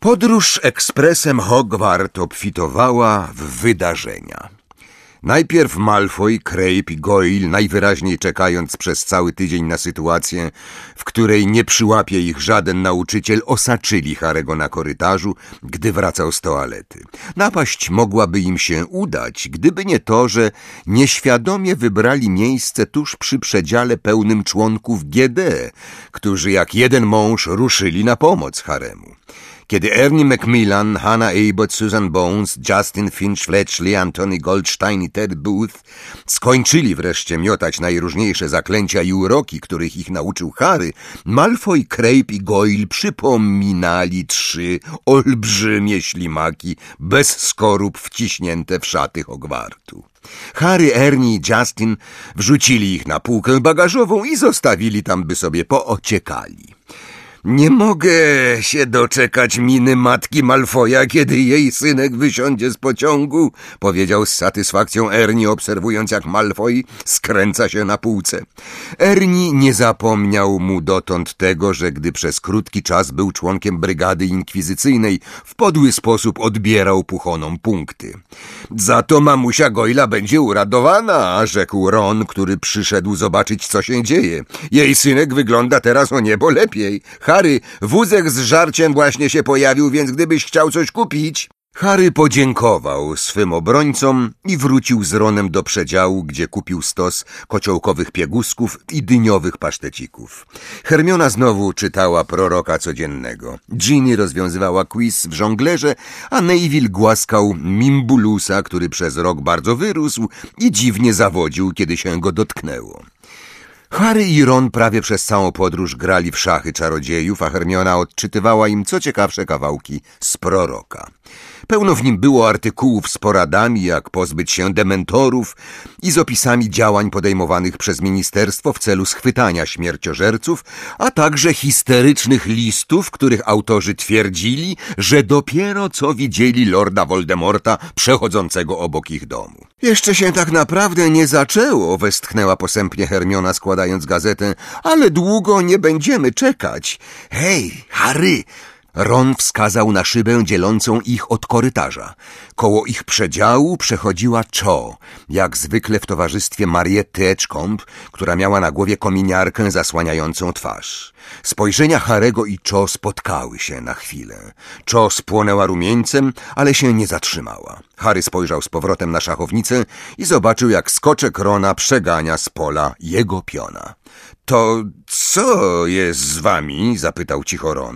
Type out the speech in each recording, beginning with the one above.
Podróż ekspresem Hogwart obfitowała w wydarzenia. Najpierw Malfoy, Crape i Goyle, najwyraźniej czekając przez cały tydzień na sytuację, w której nie przyłapie ich żaden nauczyciel, osaczyli Harego na korytarzu, gdy wracał z toalety. Napaść mogłaby im się udać, gdyby nie to, że nieświadomie wybrali miejsce tuż przy przedziale pełnym członków GD, którzy jak jeden mąż ruszyli na pomoc Haremu. Kiedy Ernie Macmillan, Hannah Abbott, Susan Bones, Justin Finch, Fletchley, Anthony Goldstein i Ted Booth skończyli wreszcie miotać najróżniejsze zaklęcia i uroki, których ich nauczył Harry, Malfoy, Crape i Goyle przypominali 3 olbrzymie ślimaki bez skorup wciśnięte w szaty Hogwartu. Harry, Ernie i Justin wrzucili ich na półkę bagażową i zostawili tam, by sobie poociekali. Nie mogę się doczekać miny matki Malfoya, kiedy jej synek wysiądzie z pociągu, powiedział z satysfakcją Ernie, obserwując, jak Malfoy skręca się na półce. Ernie nie zapomniał mu dotąd tego, że gdy przez krótki czas był członkiem brygady inkwizycyjnej, w podły sposób odbierał puchonom punkty. Za to mamusia Goyla będzie uradowana, rzekł Ron, który przyszedł zobaczyć, co się dzieje. Jej synek wygląda teraz o niebo lepiej. Harry, wózek z żarciem właśnie się pojawił, więc gdybyś chciał coś kupić... Harry podziękował swym obrońcom i wrócił z Ronem do przedziału, gdzie kupił stos kociołkowych piegusków i dyniowych pasztecików. Hermiona znowu czytała proroka codziennego. Ginny rozwiązywała quiz w żonglerze, a Neville głaskał Mimbulusa, który przez rok bardzo wyrósł i dziwnie zawodził, kiedy się go dotknęło. Harry i Ron prawie przez całą podróż grali w szachy czarodziejów, a Hermiona odczytywała im co ciekawsze kawałki z proroka. Pełno w nim było artykułów z poradami, jak pozbyć się dementorów i z opisami działań podejmowanych przez ministerstwo w celu schwytania śmierciożerców, a także histerycznych listów, których autorzy twierdzili, że dopiero co widzieli Lorda Voldemorta przechodzącego obok ich domu. Jeszcze się tak naprawdę nie zaczęło, westchnęła posępnie Hermiona, składając gazetę, ale długo nie będziemy czekać. Hej, Harry! Ron wskazał na szybę dzielącą ich od korytarza. Koło ich przedziału przechodziła Cho, jak zwykle w towarzystwie Marietty Edgecombe, która miała na głowie kominiarkę zasłaniającą twarz. Spojrzenia Harego i Cho spotkały się na chwilę. Cho spłonęła rumieńcem, ale się nie zatrzymała. Harry spojrzał z powrotem na szachownicę i zobaczył, jak skoczek Rona przegania z pola jego piona. To co jest z wami? Zapytał cicho Ron.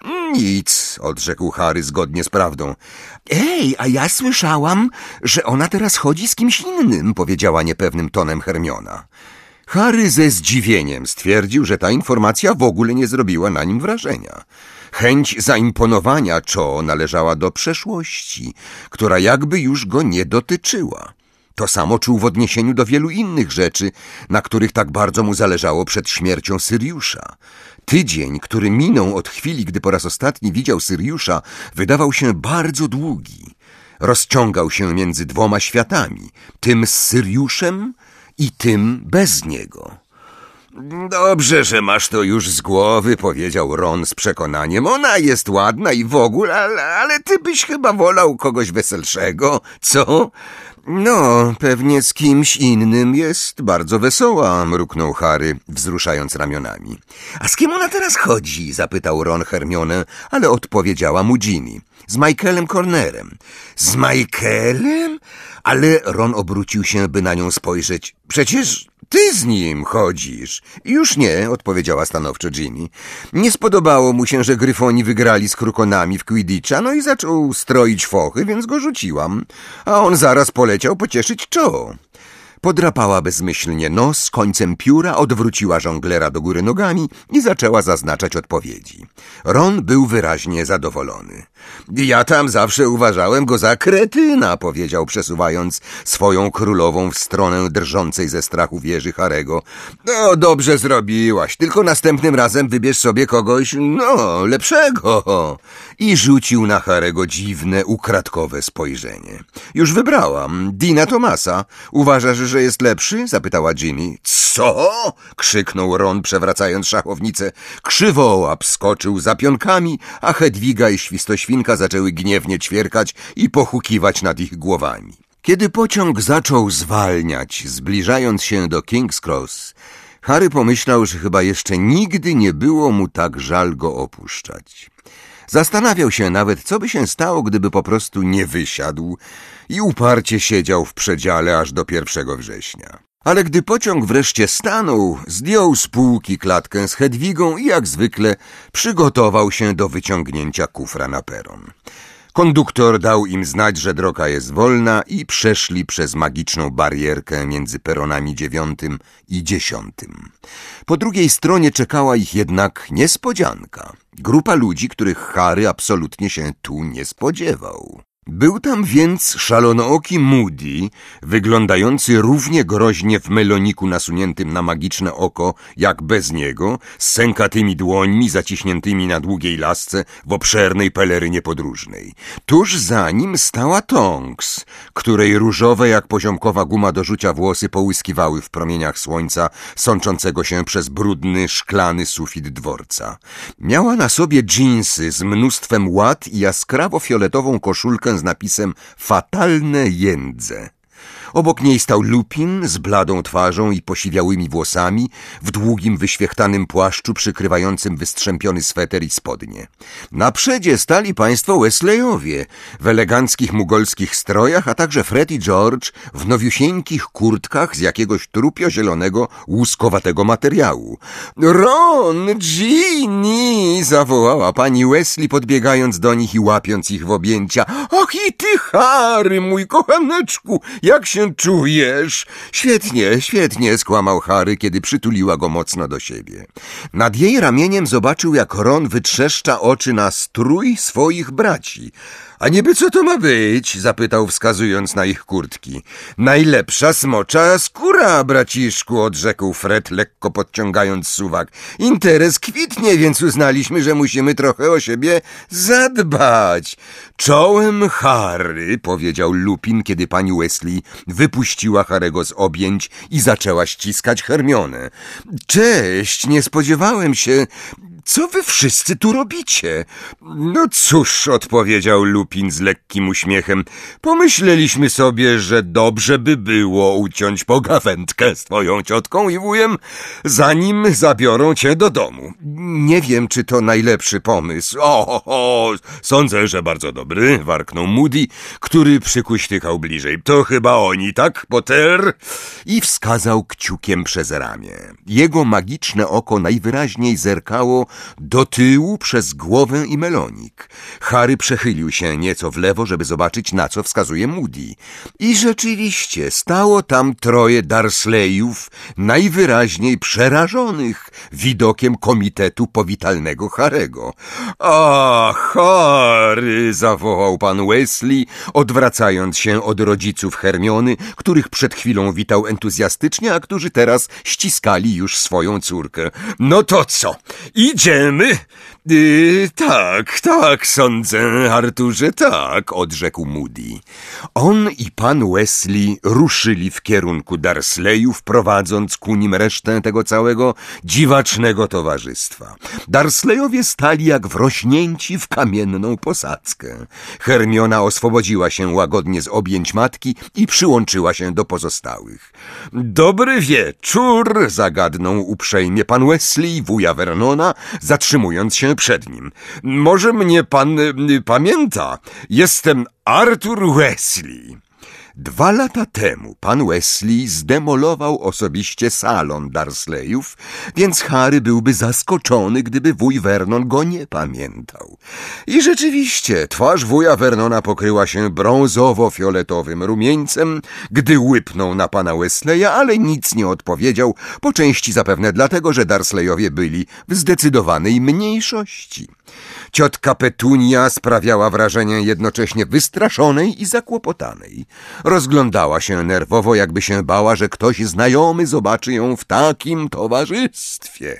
Nic, odrzekł Harry zgodnie z prawdą. Ej, a ja słyszałam, że ona teraz chodzi z kimś innym, powiedziała niepewnym tonem Hermiona. Harry ze zdziwieniem stwierdził, że ta informacja w ogóle nie zrobiła na nim wrażenia. Chęć zaimponowania Cho należała do przeszłości, która jakby już go nie dotyczyła. To samo czuł w odniesieniu do wielu innych rzeczy, na których tak bardzo mu zależało przed śmiercią Syriusza. Tydzień, który minął od chwili, gdy po raz ostatni widział Syriusza, wydawał się bardzo długi. Rozciągał się między 2 światami, tym z Syriuszem i tym bez niego. Dobrze, że masz to już z głowy, powiedział Ron z przekonaniem. Ona jest ładna i w ogóle, ale ty byś chyba wolał kogoś weselszego, co? No, pewnie z kimś innym jest bardzo wesoła, mruknął Harry, wzruszając ramionami. A z kim ona teraz chodzi? Zapytał Ron Hermionę, ale odpowiedziała mu Ginny. Z Michaelem Cornerem. Z Michaelem? Ale Ron obrócił się, by na nią spojrzeć. Przecież ty z nim chodzisz. Już nie, odpowiedziała stanowczo Ginny. Nie spodobało mu się, że Gryfoni wygrali z Krukonami w Quidditcha, no i zaczął stroić fochy, więc go rzuciłam. A on zaraz poleciał pocieszyć Cho. Podrapała bezmyślnie nos, końcem pióra odwróciła żonglera do góry nogami i zaczęła zaznaczać odpowiedzi. Ron był wyraźnie zadowolony. Ja tam zawsze uważałem go za kretyna, powiedział, przesuwając swoją królową w stronę drżącej ze strachu wieży Harego. No, dobrze zrobiłaś, tylko następnym razem wybierz sobie kogoś, lepszego. i rzucił na Harego dziwne, ukradkowe spojrzenie. Już wybrałam. Dina Thomasa. Uważasz, że jest lepszy? Zapytała Ginny. Co? Krzyknął Ron, przewracając szachownicę. Krzywołap skoczył za pionkami, a Hedwiga i Świstoświnka zaczęły gniewnie ćwierkać i pochukiwać nad ich głowami. Kiedy pociąg zaczął zwalniać, zbliżając się do King's Cross, Harry pomyślał, że chyba jeszcze nigdy nie było mu tak żal go opuszczać. Zastanawiał się nawet, co by się stało, gdyby po prostu nie wysiadł i uparcie siedział w przedziale aż do 1 września. Ale gdy pociąg wreszcie stanął, zdjął z półki klatkę z Hedwigą i jak zwykle przygotował się do wyciągnięcia kufra na peron. Konduktor dał im znać, że droga jest wolna i przeszli przez magiczną barierkę między peronami 9 i 10. Po drugiej stronie czekała ich jednak niespodzianka. Grupa ludzi, których Harry absolutnie się tu nie spodziewał. Był tam więc szalonooki Moody, wyglądający równie groźnie w meloniku nasuniętym na magiczne oko, jak bez niego, z sękatymi dłońmi zaciśniętymi na długiej lasce w obszernej pelerynie podróżnej. Tuż za nim stała Tonks, której różowe jak poziomkowa guma do rzucia włosy połyskiwały w promieniach słońca sączącego się przez brudny, szklany sufit dworca. Miała na sobie dżinsy z mnóstwem łat i jaskrawo-fioletową koszulkę z napisem Fatalne jędze. Obok niej stał Lupin z bladą twarzą i posiwiałymi włosami, w długim, wyświechtanym płaszczu przykrywającym wystrzępiony sweter i spodnie. Na przedzie stali państwo Wesleyowie w eleganckich mugolskich strojach, a także Fred i George w nowiusieńkich kurtkach z jakiegoś trupio-zielonego, łuskowatego materiału. Ron, Ginny! Zawołała pani Weasley, podbiegając do nich i łapiąc ich w objęcia. Ach i ty, Harry, mój kochaneczku, jak się czujesz? Świetnie, świetnie, skłamał Harry, kiedy przytuliła go mocno do siebie. Nad jej ramieniem zobaczył, jak Ron wytrzeszcza oczy na strój swoich braci. A niby co to ma być? Zapytał, wskazując na ich kurtki. Najlepsza smocza skóra, braciszku, odrzekł Fred, lekko podciągając suwak. Interes kwitnie, więc uznaliśmy, że musimy trochę o siebie zadbać. Czołem, Harry, powiedział Lupin, kiedy pani Weasley wypuściła Harry'ego z objęć i zaczęła ściskać Hermionę. Cześć, nie spodziewałem się... Co wy wszyscy tu robicie? No cóż, odpowiedział Lupin z lekkim uśmiechem. Pomyśleliśmy sobie, że dobrze by było uciąć pogawędkę z twoją ciotką i wujem, zanim zabiorą cię do domu. Nie wiem, czy to najlepszy pomysł. Sądzę, że bardzo dobry, warknął Moody, który przykuśtykał bliżej. To chyba oni, tak, Potter? I wskazał kciukiem przez ramię. Jego magiczne oko najwyraźniej zerkało do tyłu przez głowę i melonik. Harry przechylił się nieco w lewo, żeby zobaczyć, na co wskazuje Moody. I rzeczywiście stało tam 3 Dursleyów, najwyraźniej przerażonych widokiem komitetu powitalnego Harry'ego. A, Harry! Zawołał pan Weasley, odwracając się od rodziców Hermiony, których przed chwilą witał entuzjastycznie, a którzy teraz ściskali już swoją córkę. No to co? Idziemy? Tak, sądzę, Arturze, tak, odrzekł Moody. On i pan Weasley ruszyli w kierunku Dursleyów, prowadząc ku nim resztę tego całego dziwacznego towarzystwa. Dursleyowie stali jak wrośnięci w kamienną posadzkę. Hermiona oswobodziła się łagodnie z objęć matki i przyłączyła się do pozostałych. Dobry wieczór, zagadnął uprzejmie pan Weasley, wuja Vernona, zatrzymując się przed nim. Może mnie pan pamięta? Jestem Arthur Weasley. 2 lata temu pan Weasley zdemolował osobiście salon Dursleyów, więc Harry byłby zaskoczony, gdyby wuj Vernon go nie pamiętał. I rzeczywiście twarz wuja Vernona pokryła się brązowo-fioletowym rumieńcem, gdy łypnął na pana Weasleya, ale nic nie odpowiedział, po części zapewne dlatego, że Dursleyowie byli w zdecydowanej mniejszości. Ciotka Petunia sprawiała wrażenie jednocześnie wystraszonej i zakłopotanej. Rozglądała się nerwowo, jakby się bała, że ktoś znajomy zobaczy ją w takim towarzystwie.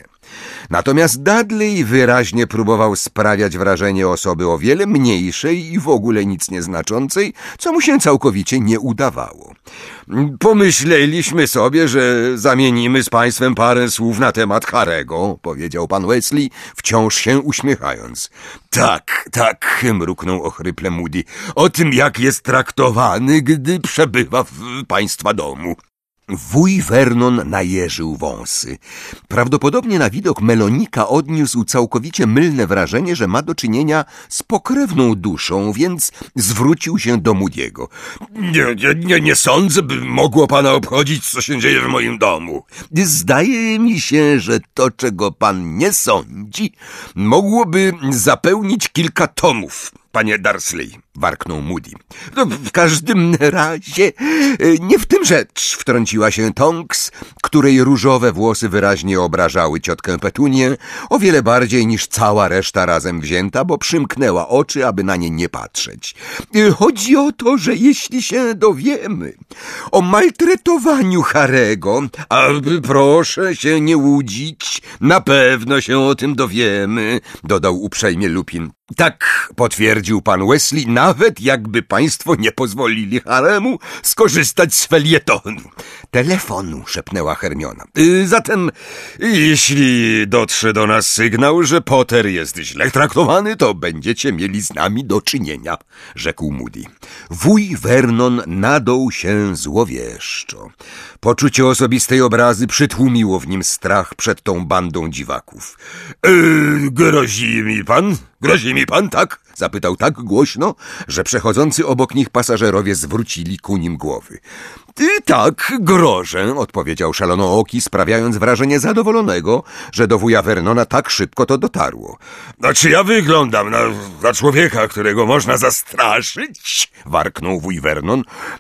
Natomiast Dudley wyraźnie próbował sprawiać wrażenie osoby o wiele mniejszej i w ogóle nic nieznaczącej, co mu się całkowicie nie udawało. Pomyśleliśmy sobie, że zamienimy z państwem parę słów na temat Harego, powiedział pan Wesley, wciąż się uśmiechając. Tak, mruknął ochryple Moody, o tym, jak jest traktowany, gdy przebywa w państwa domu. Wuj Vernon najeżył wąsy. Prawdopodobnie na widok Melonika odniósł całkowicie mylne wrażenie, że ma do czynienia z pokrewną duszą, więc zwrócił się do Moody'ego. Nie sądzę, by mogło pana obchodzić, co się dzieje w moim domu. Zdaje mi się, że to, czego pan nie sądzi, mogłoby zapełnić kilka tomów, panie Dursley, warknął Moody. W każdym razie nie w tym rzecz, wtrąciła się Tonks, której różowe włosy wyraźnie obrażały ciotkę Petunię, o wiele bardziej niż cała reszta razem wzięta, bo przymknęła oczy, aby na nie nie patrzeć. Chodzi o to, że jeśli się dowiemy o maltretowaniu Harego, a proszę się nie łudzić, na pewno się o tym dowiemy, dodał uprzejmie Lupin. Tak, potwierdził pan Wesley, nawet jakby państwo nie pozwolili Haremu skorzystać z felietonu. Telefonu, szepnęła Hermiona. Zatem, jeśli dotrze do nas sygnał, że Potter jest źle traktowany, to będziecie mieli z nami do czynienia, rzekł Moody. Wuj Vernon nadął się złowieszczo. Poczucie osobistej obrazy przytłumiło w nim strach przed tą bandą dziwaków. Grozi mi pan, tak? Zapytał tak głośno, że przechodzący obok nich pasażerowie zwrócili ku nim głowy. Tak, grożę, odpowiedział szalonooki, sprawiając wrażenie zadowolonego, że do wuja Vernona tak szybko to dotarło. Czy ja wyglądam na człowieka, którego można zastraszyć? Warknął wuj Vernon.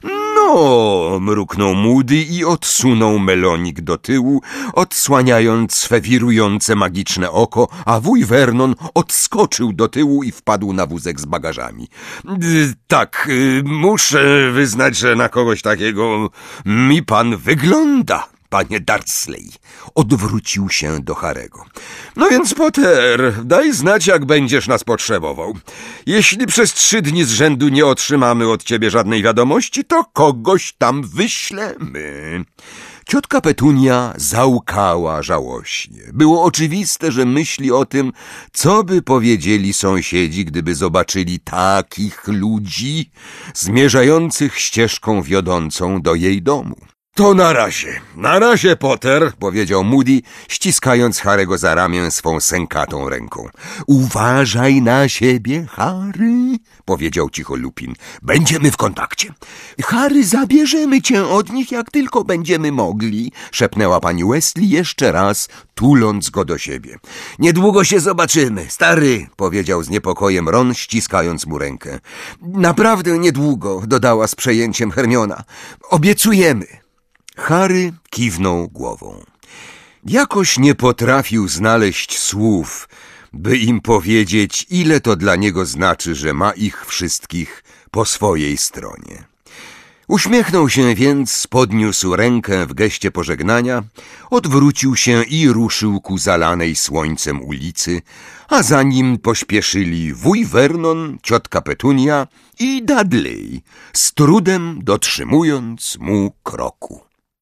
No, mruknął Moody i odsunął Melonik do tyłu, odsłaniając swe wirujące magiczne oko, a wuj Vernon odskoczył do tyłu i wpadł na wózek z bagażami. Tak, muszę wyznać, że na kogoś takiego mi pan wygląda, panie Dursley. Odwrócił się do Harego. No więc, Potter, daj znać, jak będziesz nas potrzebował. Jeśli przez 3 dni z rzędu nie otrzymamy od ciebie żadnej wiadomości, to kogoś tam wyślemy. Ciotka Petunia załkała żałośnie. Było oczywiste, że myśli o tym, co by powiedzieli sąsiedzi, gdyby zobaczyli takich ludzi zmierzających ścieżką wiodącą do jej domu. To na razie, Potter, powiedział Moody, ściskając Harego za ramię swą sękatą ręką. Uważaj na siebie, Harry, powiedział cicho Lupin. Będziemy w kontakcie. Harry, zabierzemy cię od nich, jak tylko będziemy mogli, szepnęła pani Wesley jeszcze raz, tuląc go do siebie. Niedługo się zobaczymy, stary, powiedział z niepokojem Ron, ściskając mu rękę. Naprawdę niedługo, dodała z przejęciem Hermiona. Obiecujemy. Harry kiwnął głową. Jakoś nie potrafił znaleźć słów, by im powiedzieć, ile to dla niego znaczy, że ma ich wszystkich po swojej stronie. Uśmiechnął się więc, podniósł rękę w geście pożegnania, odwrócił się i ruszył ku zalanej słońcem ulicy, a za nim pośpieszyli wuj Vernon, ciotka Petunia i Dudley, z trudem dotrzymując mu kroku.